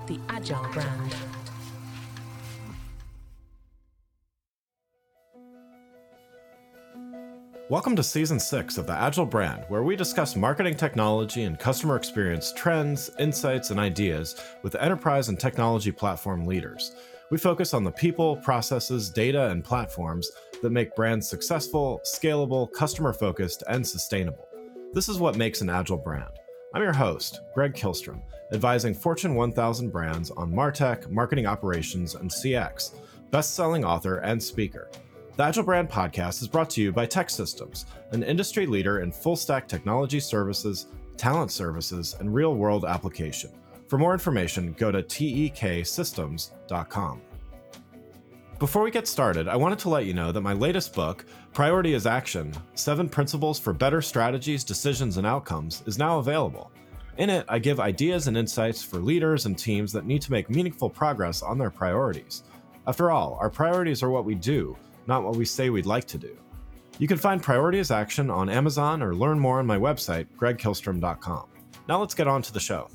the Agile brand. Welcome to Season 6 of the Agile brand, where we discuss marketing technology and customer experience trends, insights, and ideas with enterprise and technology platform leaders. We focus on the people, processes, data, and platforms that make brands successful, scalable, customer-focused, and sustainable. This is what makes an Agile brand. I'm your host, Greg Kihlstrom, advising Fortune 1000 brands on MarTech, marketing operations, and CX, best-selling author and speaker. The Agile Brand Podcast is brought to you by TEKsystems, an industry leader in full-stack technology services, talent services, and real-world application. For more information, go to teksystems.com. Before we get started, I wanted to let you know that my latest book, Priority is Action: 7 Principles for Better Strategies, Decisions, and Outcomes, is now available. In it, I give ideas and insights for leaders and teams that need to make meaningful progress on their priorities. After all, our priorities are what we do, not what we say we'd like to do. You can find Priority is Action on Amazon or learn more on my website, gregkihlstrom.com. Now let's get on to the show.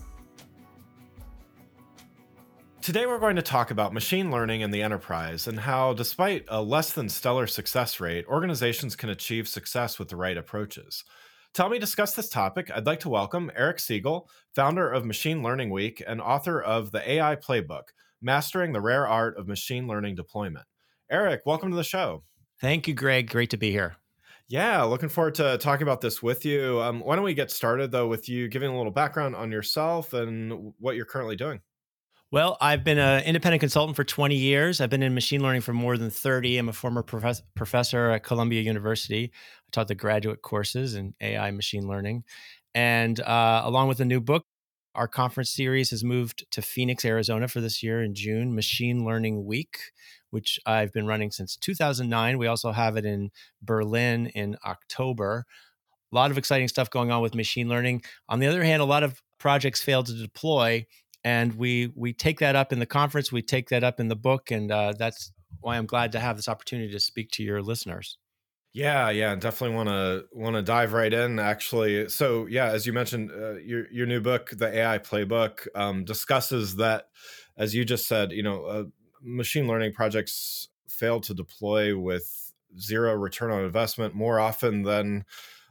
Today we're going to talk about machine learning in the enterprise and how, despite a less than stellar success rate, organizations can achieve success with the right approaches. To help me discuss this topic, I'd like to welcome Eric Siegel, founder of Machine Learning Week and author of the AI Playbook, Mastering the Rare Art of Machine Learning Deployment. Eric, welcome to the show. Thank you, Greg. Great to be here. Yeah, looking forward to talking about this with you. Why don't we get started, though, with you giving a little background on yourself and what you're currently doing? Well, I've been an independent consultant for 20 years. I've been in machine learning for more than 30. I'm a former professor at Columbia University. I taught the graduate courses in AI machine learning. And along with a new book, our conference series has moved to Phoenix, Arizona for this year in June, Machine Learning Week, which I've been running since 2009. We also have it in Berlin in October. A lot of exciting stuff going on with machine learning. On the other hand, a lot of projects fail to deploy, and we take that up in the conference, we take that up in the book, and that's why I'm glad to have this opportunity to speak to your listeners. Yeah, definitely want to dive right in, actually. So, yeah, as you mentioned, your new book, the AI Playbook, discusses that, as you just said, machine learning projects fail to deploy with zero return on investment more often than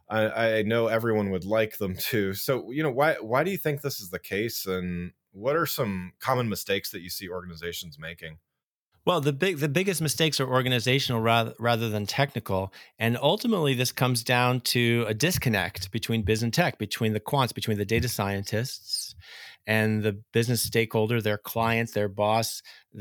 I know everyone would like them to. So, why do you think this is the case, and what are some common mistakes that you see organizations making? Well, the biggest mistakes are organizational rather than technical, and ultimately this comes down to a disconnect between biz and tech, between the quants, between the data scientists and the business stakeholder, their clients, their boss,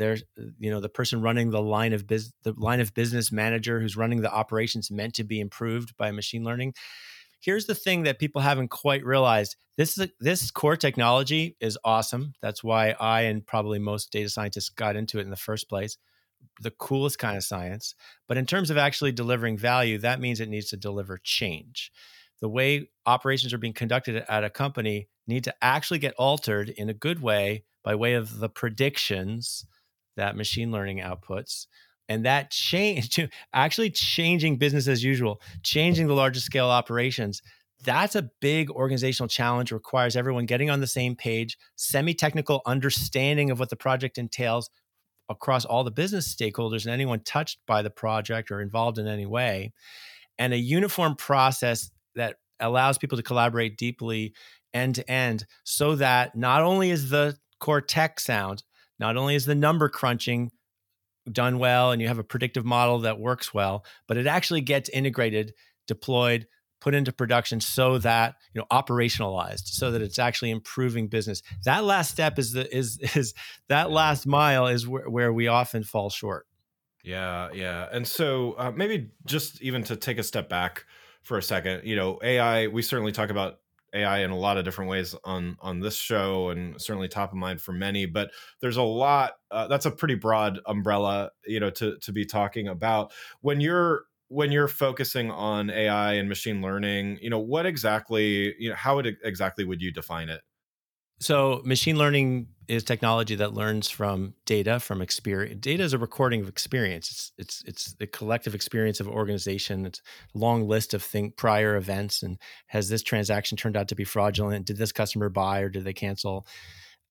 the person running the line of business manager who's running the operations meant to be improved by machine learning. Here's the thing that people haven't quite realized. This core technology is awesome. That's why I and probably most data scientists got into it in the first place. The coolest kind of science. But in terms of actually delivering value, that means it needs to deliver change. The way operations are being conducted at a company need to actually get altered in a good way by way of the predictions that machine learning outputs. And that change, actually changing business as usual, changing the largest scale operations, that's a big organizational challenge. It requires everyone getting on the same page, semi-technical understanding of what the project entails across all the business stakeholders and anyone touched by the project or involved in any way, and a uniform process that allows people to collaborate deeply end to end so that not only is the core tech sound, not only is the number crunching done well and you have a predictive model that works well, but it actually gets integrated, deployed, put into production so that, operationalized, so that it's actually improving business. That last step is that last mile is where we often fall short. Yeah. And so maybe just even to take a step back for a second, AI, we certainly talk about AI in a lot of different ways on this show, and certainly top of mind for many, but there's a lot, that's a pretty broad umbrella, to be talking about. When you're focusing on AI and machine learning, what exactly, how exactly would you define it? So machine learning is technology that learns from data, from experience. Data is a recording of experience. It's the collective experience of an organization. It's a long list of prior events, and has this transaction turned out to be fraudulent? Did this customer buy or did they cancel?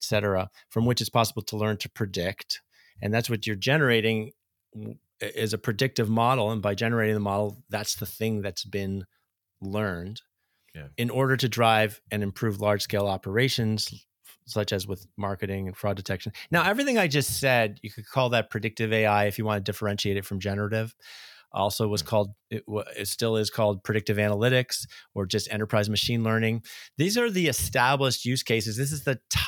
cetera, from which it's possible to learn to predict. And that's what you're generating is a predictive model. And by generating the model, that's the thing that's been learned in order to drive and improve large-scale operations, such as with marketing and fraud detection. Now, everything I just said, you could call that predictive AI if you want to differentiate it from generative. Also was called, it still is called predictive analytics or just enterprise machine learning. These are the established use cases. This is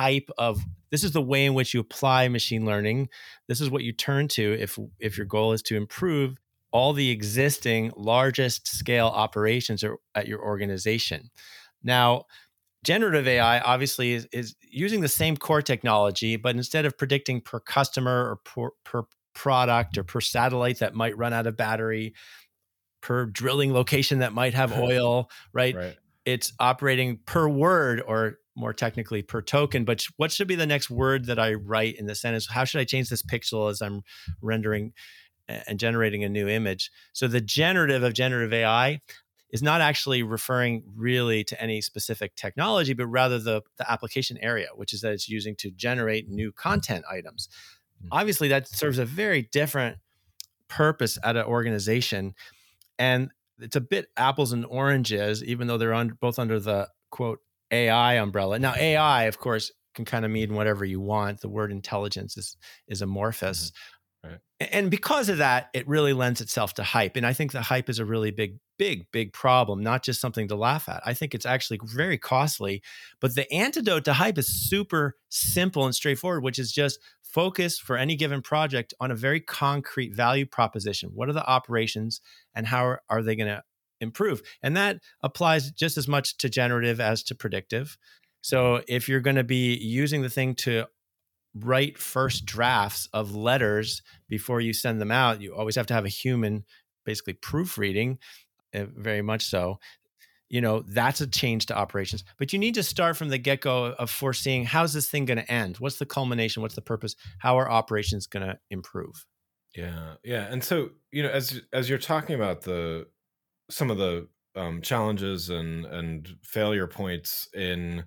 the way in which you apply machine learning. This is what you turn to if your goal is to improve all the existing largest scale operations at your organization. Now, generative AI obviously is using the same core technology, but instead of predicting per customer or per product or per satellite that might run out of battery, per drilling location that might have oil, right? It's operating per word, or more technically per token. But what should be the next word that I write in the sentence? How should I change this pixel as I'm rendering and generating a new image? So the generative of generative AI is not actually referring really to any specific technology, but rather the application area, which is that it's using to generate new content items. Obviously, that serves a very different purpose at an organization. And it's a bit apples and oranges, even though they're both under the, quote, AI umbrella. Now, AI, of course, can kind of mean whatever you want. The word intelligence is amorphous. Right. And because of that, it really lends itself to hype. And I think the hype is a really big problem, not just something to laugh at. I think it's actually very costly. But the antidote to hype is super simple and straightforward, which is just focus for any given project on a very concrete value proposition. What are the operations and how are they going to improve? And that applies just as much to generative as to predictive. So if you're going to be using the thing to write first drafts of letters before you send them out, you always have to have a human basically proofreading, very much so. That's a change to operations. But you need to start from the get-go of foreseeing, how's this thing going to end? What's the culmination? What's the purpose? How are operations going to improve? Yeah. And so, as you're talking about some of the challenges and failure points in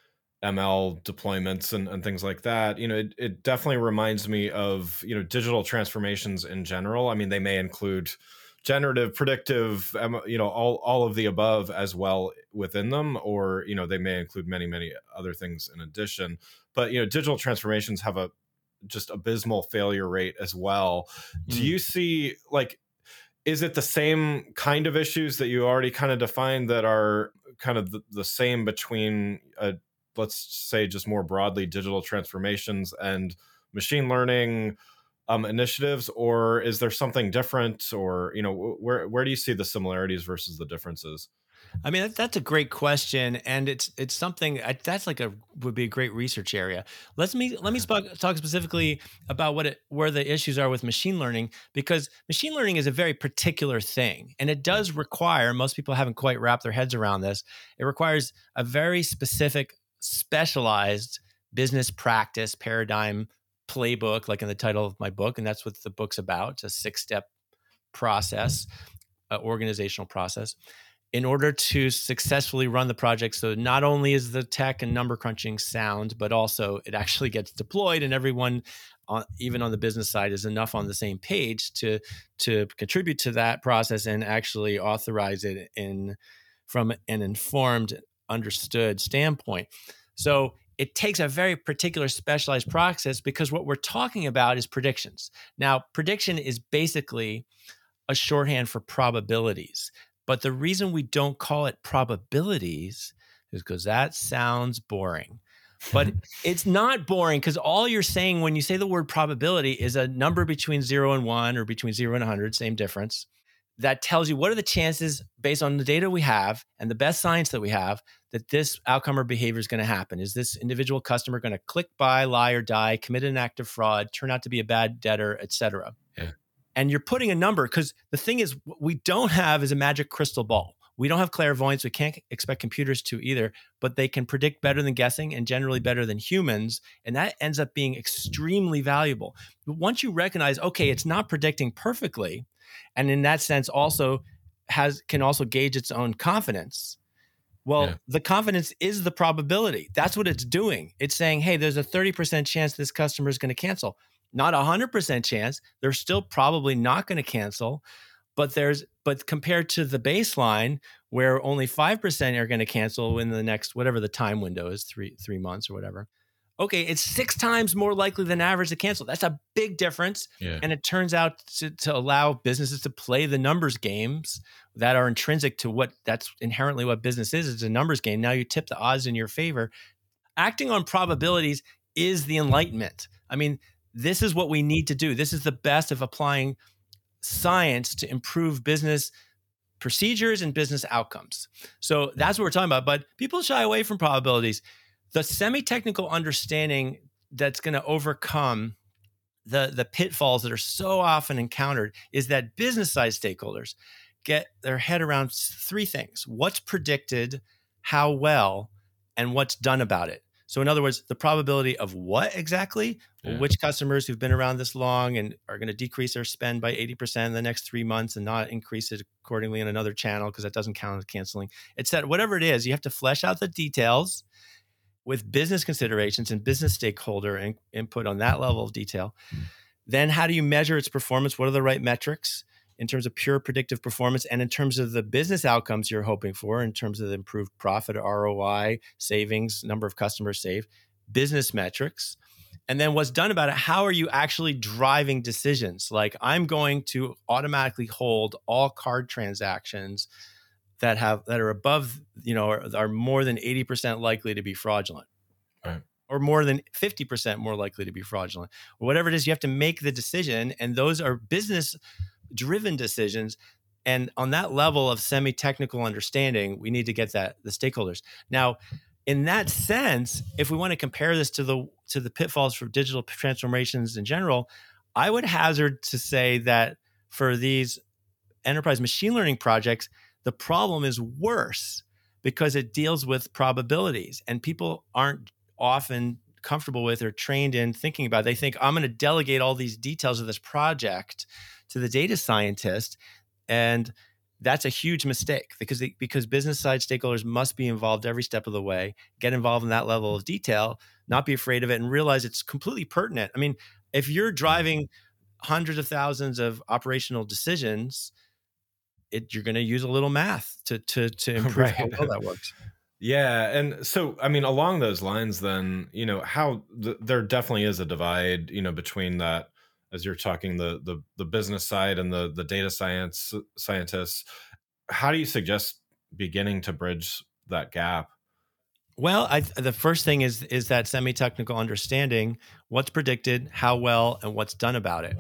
ML deployments and things like that, it definitely reminds me of, digital transformations in general. I mean, they may include generative, predictive, all of the above as well within them, or, they may include many, many other things in addition. But, digital transformations have a just abysmal failure rate as well. Do you see, is it the same kind of issues that you already kind of defined that are kind of the same between, let's say, just more broadly digital transformations and machine learning initiatives, or is there something different, or where do you see the similarities versus the differences? I mean, that's a great question, and it's something that's would be a great research area. Let me talk specifically about where the issues are with machine learning, because machine learning is a very particular thing, and it does require, most people haven't quite wrapped their heads around this, it requires a very specific, specialized business practice paradigm playbook, like in the title of my book, and that's what the book's about. It's a 6-step process, organizational process, in order to successfully run the project. So not only is the tech and number crunching sound, but also it actually gets deployed, and everyone, even on the business side, is enough on the same page to contribute to that process and actually authorize it from an informed, understood standpoint. So it takes a very particular specialized process, because what we're talking about is predictions. Now, prediction is basically a shorthand for probabilities. But the reason we don't call it probabilities is because that sounds boring. But it's not boring, because all you're saying when you say the word probability is a number between 0 and 1, or between 0 and 100, same difference. That tells you what are the chances, based on the data we have and the best science that we have, that this outcome or behavior is going to happen. Is this individual customer going to click buy, lie, or die, commit an act of fraud, turn out to be a bad debtor, et cetera? Yeah. And you're putting a number, because the thing is, what we don't have is a magic crystal ball. We don't have clairvoyance. We can't expect computers to either, but they can predict better than guessing, and generally better than humans. And that ends up being extremely valuable. But once you recognize, okay, it's not predicting perfectly, and in that sense also can also gauge its own confidence, Well, Yeah. the confidence is the probability. That's what it's doing. It's saying, hey, there's a 30% chance this customer is going to cancel. Not a 100% chance. They're still probably not going to cancel. But compared to the baseline where only 5% are going to cancel in the next, whatever the time window is, three months or whatever. Okay, it's 6 times more likely than average to cancel. That's a big difference. Yeah. And it turns out to allow businesses to play the numbers games that are intrinsic to that's inherently what business is. It's a numbers game. Now you tip the odds in your favor. Acting on probabilities is the enlightenment. I mean, this is what we need to do. This is the best of applying science to improve business procedures and business outcomes. So that's what we're talking about. But people shy away from probabilities. The semi-technical understanding that's going to overcome the pitfalls that are so often encountered is that business side stakeholders get their head around 3 things: what's predicted, how well, and what's done about it. So in other words, the probability of what exactly? Yeah. Which customers who've been around this long and are going to decrease their spend by 80% in the next 3 months and not increase it accordingly in another channel because that doesn't count as canceling, etc. Whatever it is, you have to flesh out the details with business considerations and business stakeholder input on that level of detail. Then how do you measure its performance? What are the right metrics in terms of pure predictive performance and in terms of the business outcomes you're hoping for, in terms of the improved profit, ROI, savings, number of customers saved, business metrics. And then what's done about it? How are you actually driving decisions? Like, I'm going to automatically hold all card transactions that are above, are more than 80% likely to be fraudulent. Right. Or more than 50% more likely to be fraudulent, or whatever it is. You have to make the decision, and those are business-driven decisions. And on that level of semi-technical understanding, we need to get the stakeholders. Now, in that sense, if we want to compare this to the pitfalls for digital transformations in general, I would hazard to say that for these enterprise machine learning projects, the problem is worse because it deals with probabilities, and people aren't often comfortable with or trained in thinking about it. They think, I'm going to delegate all these details of this project to the data scientist. And that's a huge mistake because business side stakeholders must be involved every step of the way, get involved in that level of detail, not be afraid of it, and realize it's completely pertinent. I mean, if you're driving hundreds of thousands of operational decisions, you're going to use a little math to improve Right. how well that works. Yeah. And so, I mean, along those lines, then, there definitely is a divide, between that, as you're talking, the business side and the data scientists. How do you suggest beginning to bridge that gap? Well, the first thing is that semi-technical understanding, what's predicted, how well, and what's done about it.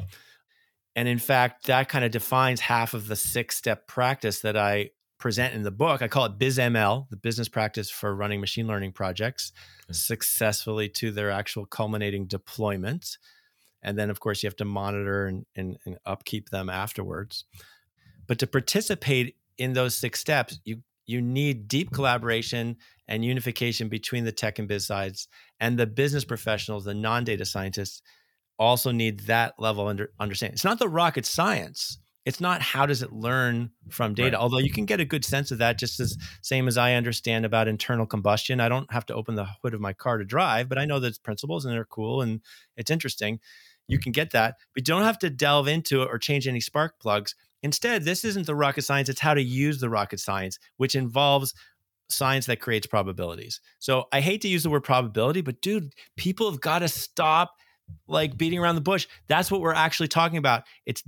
And in fact, that kind of defines half of the 6-step practice that I present in the book. I call it BizML, the business practice for running machine learning projects successfully to their actual culminating deployment. And then, of course, you have to monitor and upkeep them afterwards. But to participate in those 6 steps, you need deep collaboration and unification between the tech and biz sides, and the business professionals, the non-data scientists, also need that level of understanding. It's not the rocket science. It's not how does it learn from data, Right. although you can get a good sense of that just as same as I understand about internal combustion. I don't have to open the hood of my car to drive, but I know there's principles and they're cool and it's interesting. You can get that, but you don't have to delve into it or change any spark plugs. Instead, this isn't the rocket science. It's how to use the rocket science, which involves science that creates probabilities. So I hate to use the word probability, but dude, people have got to stop like beating around the bush. That's what we're actually talking about. It's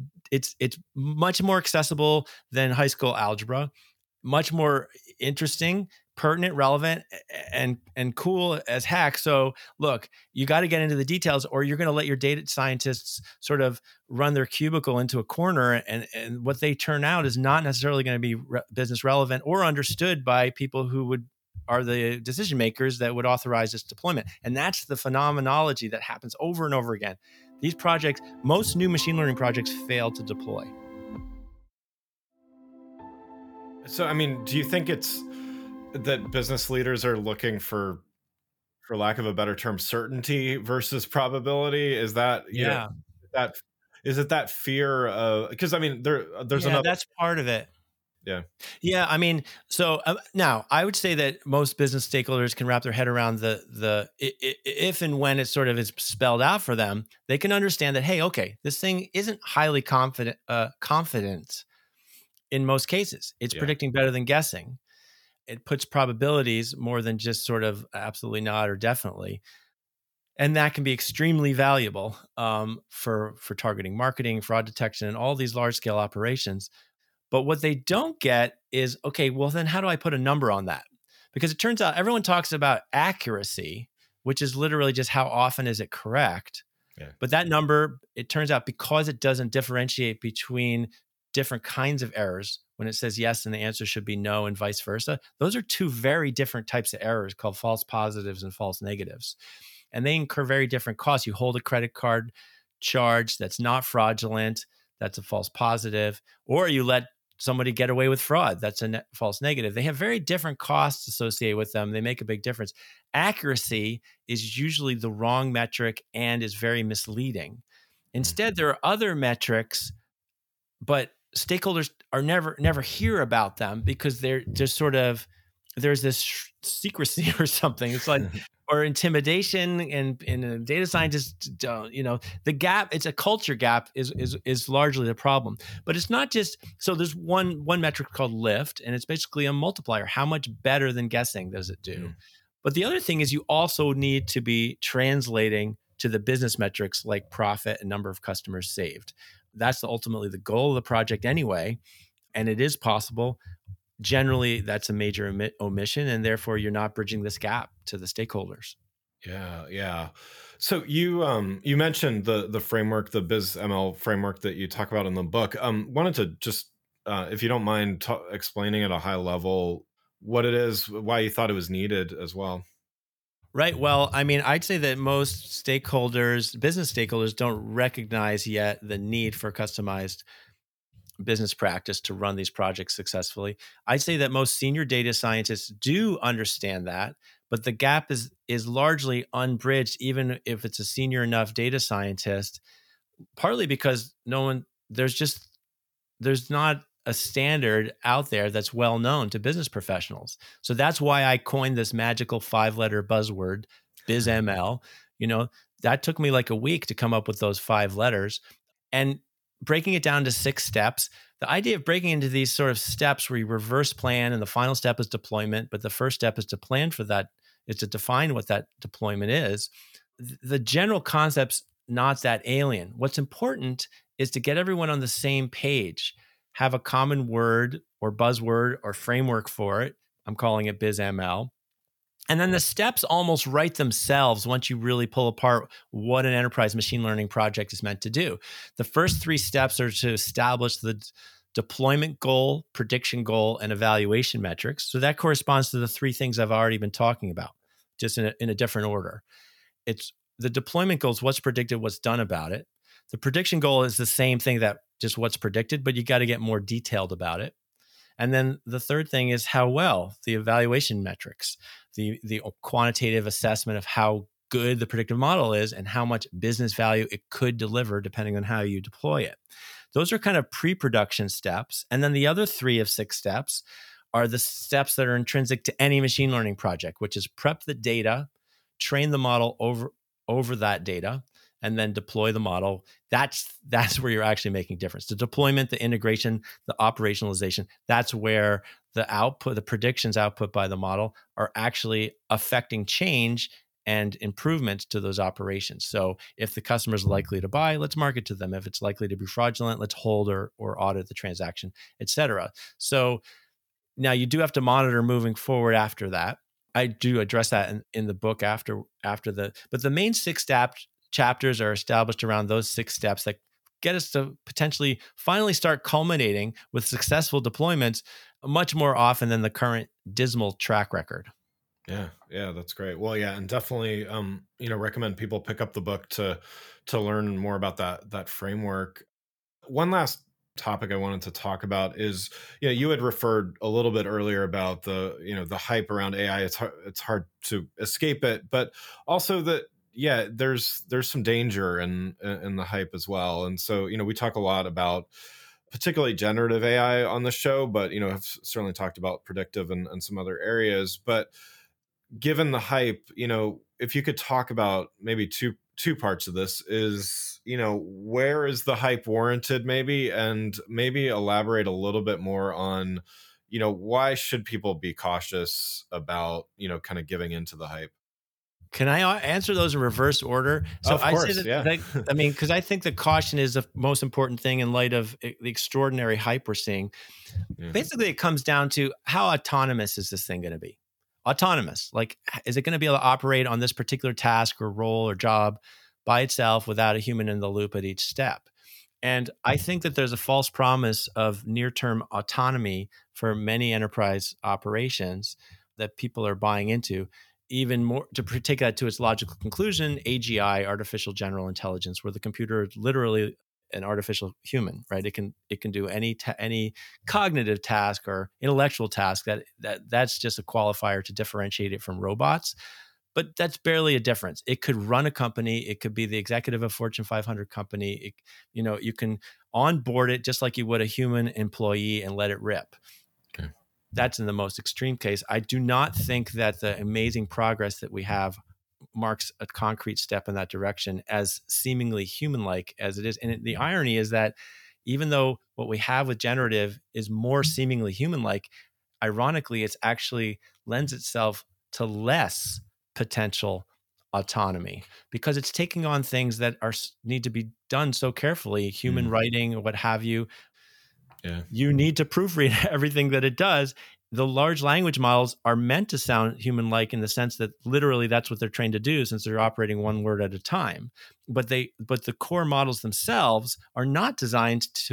much more accessible than high school algebra, much more interesting, pertinent, relevant, and cool as heck. So look, you got to get into the details, or you're going to let your data scientists sort of run their cubicle into a corner, and what they turn out is not necessarily going to be business relevant or understood by people who are the decision makers that would authorize this deployment. And that's the phenomenology that happens over and over again. These projects, most new machine learning projects, fail to deploy. So, I mean, do you think it's that business leaders are looking for lack of a better term, certainty versus probability? Is that, is it that fear of, because I mean, there's another, that's part of it. Yeah, I mean, so now I would say that most business stakeholders can wrap their head around if and when it sort of is spelled out for them, they can understand that, hey, okay, this thing isn't highly confident in most cases. It's Yeah. predicting better than guessing. It puts probabilities more than just sort of absolutely not or definitely, and that can be extremely valuable for targeting marketing, fraud detection, and all these large scale operations. But what they don't get is, okay, well, then how do I put a number on that? Because it turns out everyone talks about accuracy, which is literally just how often is it correct. Yeah. But that number, it turns out, because it doesn't differentiate between different kinds of errors, when it says yes and the answer should be no and vice versa, those are two very different types of errors called false positives and false negatives. And they incur very different costs. You hold a credit card charge that's not fraudulent, that's a false positive, or you let somebody get away with fraud, that's a false negative. They have very different costs associated with them. They make a big difference. Accuracy is usually the wrong metric and is very misleading. Instead, there are other metrics, but stakeholders are never hear about them because they're just sort of, there's this secrecy or something. It's like, or intimidation, and data scientists don't, the gap, it's a culture gap is largely the problem. But it's not just, so there's one metric called lift, and it's basically a multiplier. How much better than guessing does it do? But the other thing is you also need to be translating to the business metrics like profit and number of customers saved. That's ultimately the goal of the project anyway, and it is possible. Generally, that's a major omission, and therefore you're not bridging this gap to the stakeholders. Yeah. So you mentioned the framework, the BizML framework that you talk about in the book. Wanted to just, if you don't mind, explaining at a high level what it is, why you thought it was needed as well. Right. Well, I mean, I'd say that most stakeholders, business stakeholders, don't recognize yet the need for customized business practice to run these projects successfully. I'd say that most senior data scientists do understand that, but the gap is largely unbridged, even if it's a senior enough data scientist, partly because there's not a standard out there that's well known to business professionals. So that's why I coined this magical 5-letter buzzword, BizML. That took me like a week to come up with those 5 letters. And breaking it down to 6 steps, the idea of breaking into these sort of steps where you reverse plan and the final step is deployment, but the first step is to plan for that, is to define what that deployment is. The general concept's not that alien. What's important is to get everyone on the same page, have a common word or buzzword or framework for it. I'm calling it BizML. And then the steps almost write themselves once you really pull apart what an enterprise machine learning project is meant to do. The first 3 steps are to establish the deployment goal, prediction goal, and evaluation metrics. So that corresponds to the 3 things I've already been talking about, just in a different order. It's the deployment goal is what's predicted, what's done about it. The prediction goal is the same thing, that just what's predicted, but you got to get more detailed about it. And then the third thing is how well, the evaluation metrics, the quantitative assessment of how good the predictive model is and how much business value it could deliver depending on how you deploy it. Those are kind of pre-production steps. And then the other 3 of 6 steps are the steps that are intrinsic to any machine learning project, which is prep the data, train the model over that data, and then deploy the model. That's where you're actually making a difference. The deployment, the integration, the operationalization, that's where the output, the predictions output by the model are actually affecting change and improvement to those operations. So if the customer is likely to buy, let's market to them. If it's likely to be fraudulent, let's hold or audit the transaction, et cetera. So now you do have to monitor moving forward after that. I do address that in the book after but the main 6 chapters are established around those 6 steps that get us to potentially finally start culminating with successful deployments much more often than the current dismal track record. Yeah, that's great. Well, yeah, and definitely, recommend people pick up the book to learn more about that framework. One last topic I wanted to talk about is, you had referred a little bit earlier about the hype around AI. It's hard to escape it, but also that, there's some danger in the hype as well. And so, we talk a lot about particularly generative AI on the show, but have certainly talked about predictive and some other areas. But given the hype, if you could talk about maybe two parts of this is, where is the hype warranted maybe, and maybe elaborate a little bit more on, why should people be cautious about, kind of giving into the hype? Can I answer those in reverse order? So Of I say course, that, yeah. I mean, because I think the caution is the most important thing in light of the extraordinary hype we're seeing. Yeah. Basically, it comes down to how autonomous is this thing going to be? Autonomous, like, is it going to be able to operate on this particular task or role or job by itself without a human in the loop at each step? And I think that there's a false promise of near-term autonomy for many enterprise operations that people are buying into. Even more, to take that to its logical conclusion, AGI, artificial general intelligence, where the computer is literally an artificial human, right? It can do any cognitive task or intellectual task that's just a qualifier to differentiate it from robots. But that's barely a difference. It could run a company. It could be the executive of a Fortune 500 company. You can onboard it just like you would a human employee and let it rip. Okay. That's in the most extreme case. I do not think that the amazing progress that we have marks a concrete step in that direction, as seemingly human-like as it is. And the irony is that even though what we have with generative is more seemingly human-like, ironically, it's actually lends itself to less potential autonomy because it's taking on things that need to be done so carefully, human writing, what have you. Yeah. You need to proofread everything that it does. The large language models are meant to sound human-like in the sense that literally that's what they're trained to do, since they're operating one word at a time. But the core models themselves are not designed to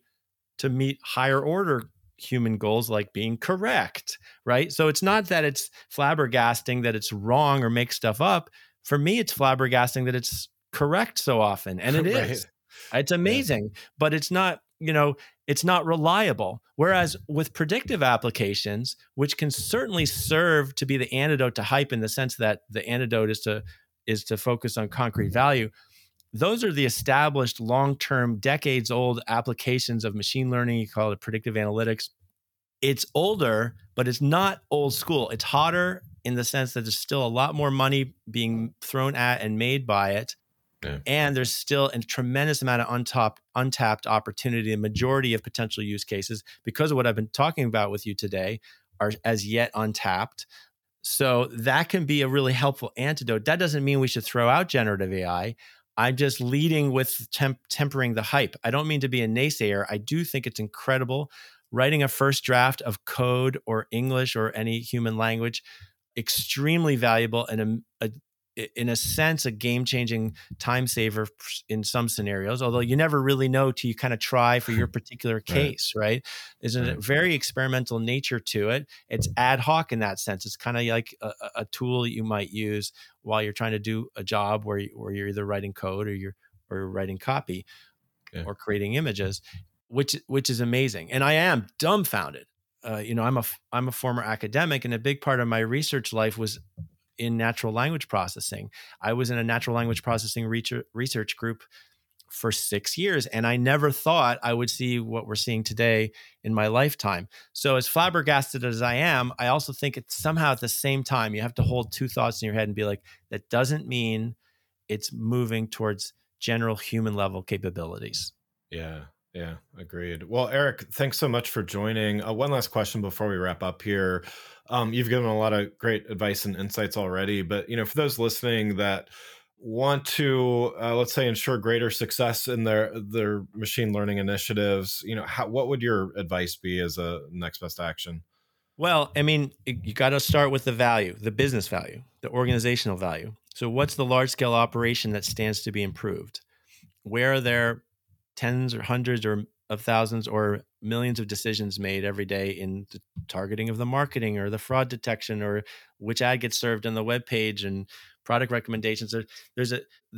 meet higher order human goals like being correct, right? So it's not that it's flabbergasting that it's wrong or make stuff up. For me, it's flabbergasting that it's correct so often, and it Right. is. It's amazing, but it's not, it's not reliable. Whereas with predictive applications, which can certainly serve to be the antidote to hype in the sense that the antidote is to focus on concrete value, those are the established long-term, decades-old applications of machine learning. You call it predictive analytics. It's older, but it's not old school. It's hotter in the sense that there's still a lot more money being thrown at and made by it. Yeah. And there's still a tremendous amount of untapped opportunity. The majority of potential use cases, because of what I've been talking about with you today, are as yet untapped. So that can be a really helpful antidote. That doesn't mean we should throw out generative AI. I'm just leading with tempering the hype. I don't mean to be a naysayer. I do think it's incredible. Writing a first draft of code or English or any human language, extremely valuable and in a sense, a game-changing time saver in some scenarios, although you never really know till you kind of try for your particular case, right? There's a very experimental nature to it. It's ad hoc in that sense. It's kind of like a tool you might use while you're trying to do a job where you're either writing code or you're writing copy or creating images, which is amazing. And I am dumbfounded. I'm a former academic, and a big part of my research life was in natural language processing. I was in a natural language processing research group for 6 years, and I never thought I would see what we're seeing today in my lifetime. So as flabbergasted as I am, I also think it's somehow at the same time, you have to hold two thoughts in your head and be like, that doesn't mean it's moving towards general human level capabilities. Yeah, agreed. Well, Eric, thanks so much for joining. One last question before we wrap up here. You've given a lot of great advice and insights already, but for those listening that want to, let's say, ensure greater success in their machine learning initiatives, what would your advice be as a next best action? Well, I mean, you got to start with the value, the business value, the organizational value. So what's the large scale operation that stands to be improved? Where are there tens or hundreds or of thousands or millions of decisions made every day in the targeting of the marketing or the fraud detection or which ad gets served on the web page and product recommendations? There's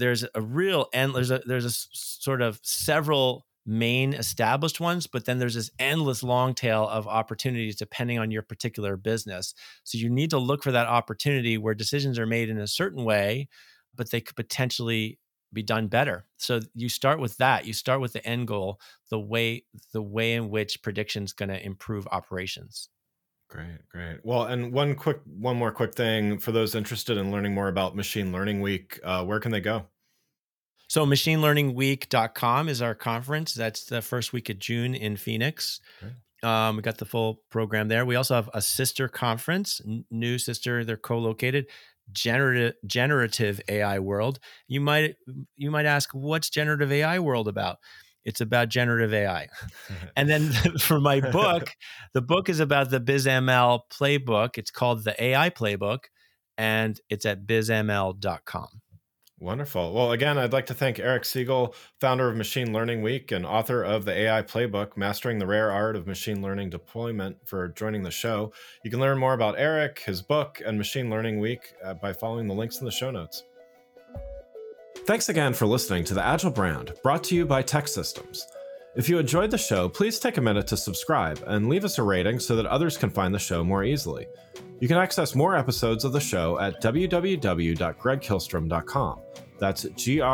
a real, and there's a sort of several main established ones, but then there's this endless long tail of opportunities depending on your particular business. So you need to look for that opportunity where decisions are made in a certain way, but they could potentially be done better. So you start with that. You start with the end goal, the way in which prediction is going to improve operations. Great. Well, and one more quick thing for those interested in learning more about Machine Learning Week, where can they go? So machinelearningweek.com is our conference. That's the first week of June in Phoenix. Okay. We got the full program there. We also have a sister conference, new sister. They're co-located. Generative AI World. You might ask, what's Generative AI World about? It's about generative AI. And then for my book, the book is about the BizML playbook. It's called the AI Playbook, and it's at bizml.com. Wonderful. Well, again, I'd like to thank Eric Siegel, founder of Machine Learning Week and author of the AI Playbook, Mastering the Rare Art of Machine Learning Deployment, for joining the show. You can learn more about Eric, his book, and Machine Learning Week by following the links in the show notes. Thanks again for listening to the Agile Brand, brought to you by TEKsystems. If you enjoyed the show, please take a minute to subscribe and leave us a rating so that others can find the show more easily. You can access more episodes of the show at www.gregkihlstrom.com. That's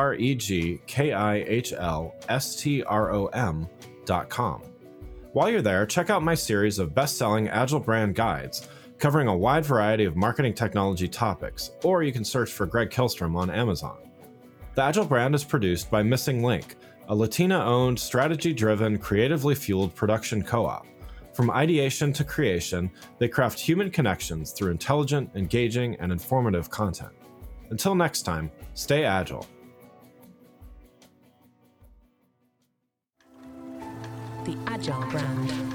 GregKihlstrom.com. While you're there, check out my series of best-selling Agile Brand guides covering a wide variety of marketing technology topics, or you can search for Greg Kihlstrom on Amazon. The Agile Brand is produced by Missing Link, a Latina-owned, strategy-driven, creatively fueled production co-op. From ideation to creation, they craft human connections through intelligent, engaging, and informative content. Until next time, stay agile. The Agile Brand.